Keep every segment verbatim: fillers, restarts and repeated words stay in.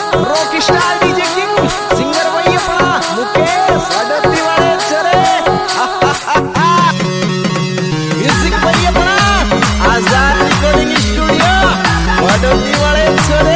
rock star DJ king singer भाई अपना मुकेश वडोदरी वाले चले म्यूजिक भाई अपना आजाद रिकॉर्डिंग स्टूडियो वडोदरी वाले चले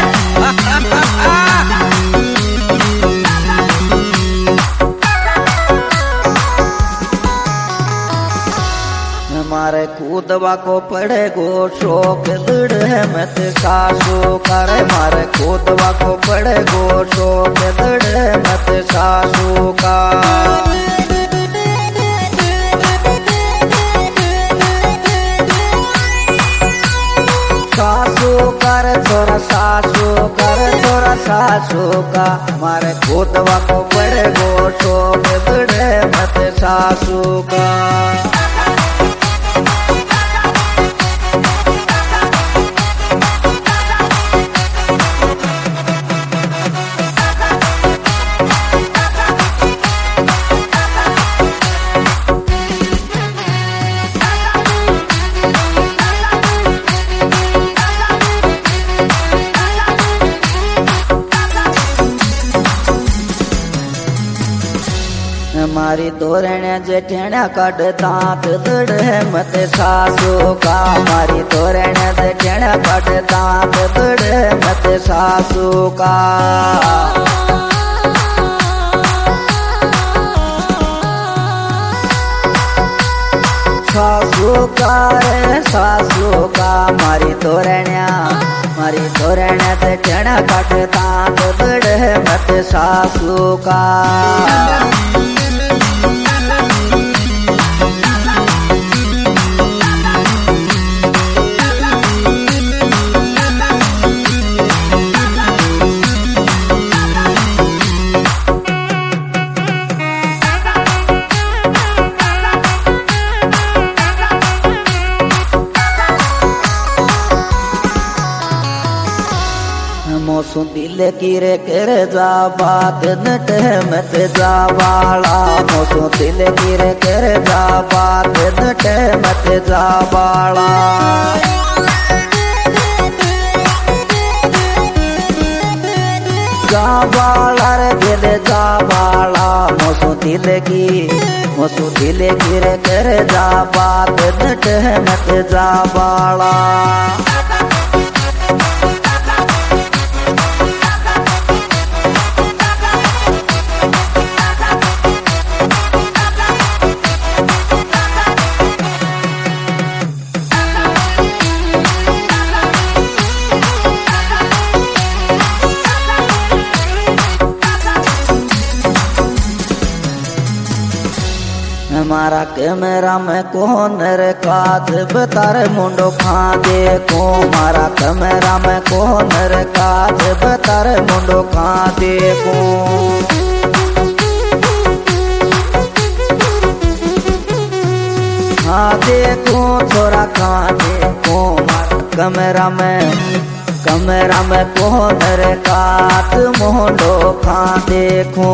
मारे कूदवा को पड़े गो शोक दृढ़ मत सासू करे मारे कूदवा को पड़े गो शोक दृढ़ मत सासू का सासू कर थोड़ा सासू कर थोड़ा सासू का मारे कूदवा को पड़े गो शोक दृढ़ मत सासू का मारी तोरण जेठिया कट दांत दृढ़ मत सासू का मारी तोरण जेठिया कट दांत दृढ़ मत सासू का सासू का रे सासू का मारी तोरणिया मारी तोरण जेठिया कट दांत दृढ़ मत सासू का मोसू दिल गिरे कर जा बात नट मत जा बाला मोसू दिल गिरे कर जा बात नट मत जा बाला जा बाला रे दिल जा बाला मोसू दिल की मोसू दिल गिरे कर जा बात नट मत जा बाला हमारा कैमरा में कौन रे काद बतार मुंडो खा देखो मारा कैमरा में कौन रे काद बतार मुंडो खा देखो हाँ देखो थोड़ा खा देखो मारा कैमरा में कैमरा में कौन रे काद मुंडो खा देखो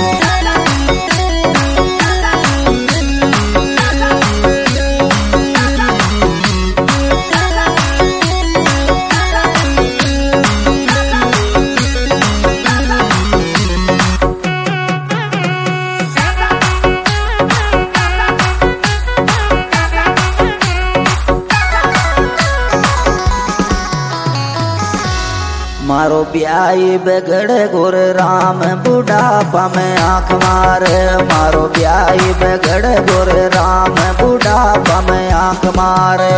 मारो ब्याई बगड़े गोर राम बुढ़ापा में आँख मारे मारो ब्याई बगड़े गोर राम बुढ़ापा में आँख मारे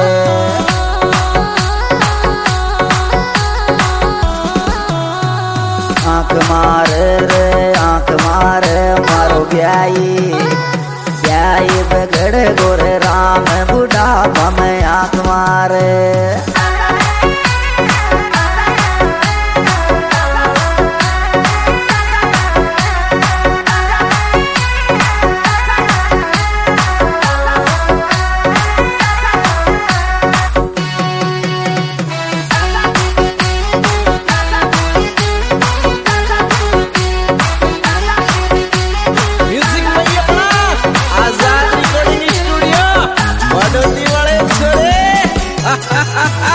आँख मारे रे आँख मारे मारो ब्याई ब्याई बगड़े गोर राम बुढ़ापा में आँख मारे वडोदरी वाले छोड़े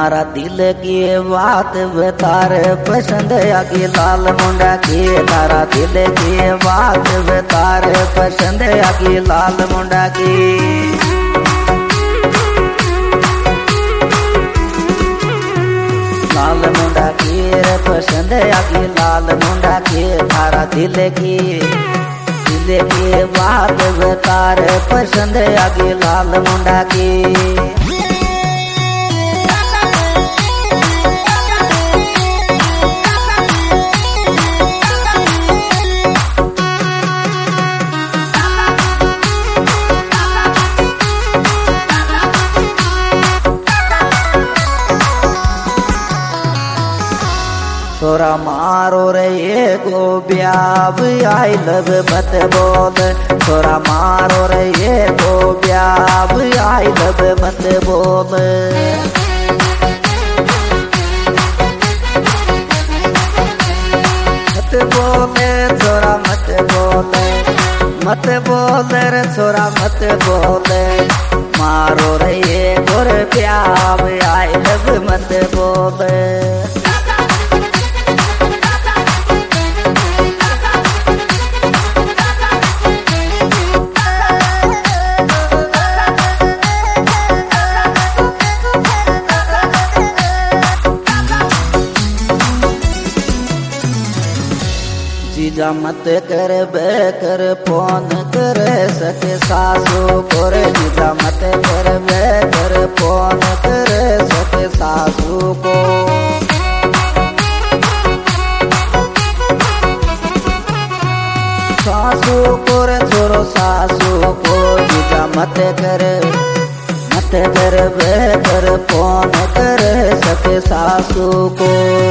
मारा दिल की बात बता रे पसंद आगे लाल मुंडा की तारा दिल की बात बता रे पसंद आगे लाल मुंडा की लाल मुंडा की रे पसंद आगे लाल मुंडा की तारा दिल की दिल की बात बता रे पसंद आगे लाल मुंडा की छोरा मारो रे ये गो ब्याव आई लव मत बोल छोरा मारो रे ये गो ब्याव आई लव मत बोल मत बोले छोरा मत बोले मत बोले रे छोरा मत बोले मारो रे ये गोर ब्याव आई लव मत बोले जीजा मत कर बेकर फोन कर सके सासू को रे जीजा मत कर बेकर फोन कर सके सासू को सासू को रे छोरो सासू को जीजा मत कर मत कर बेकर फोन कर सके सासू को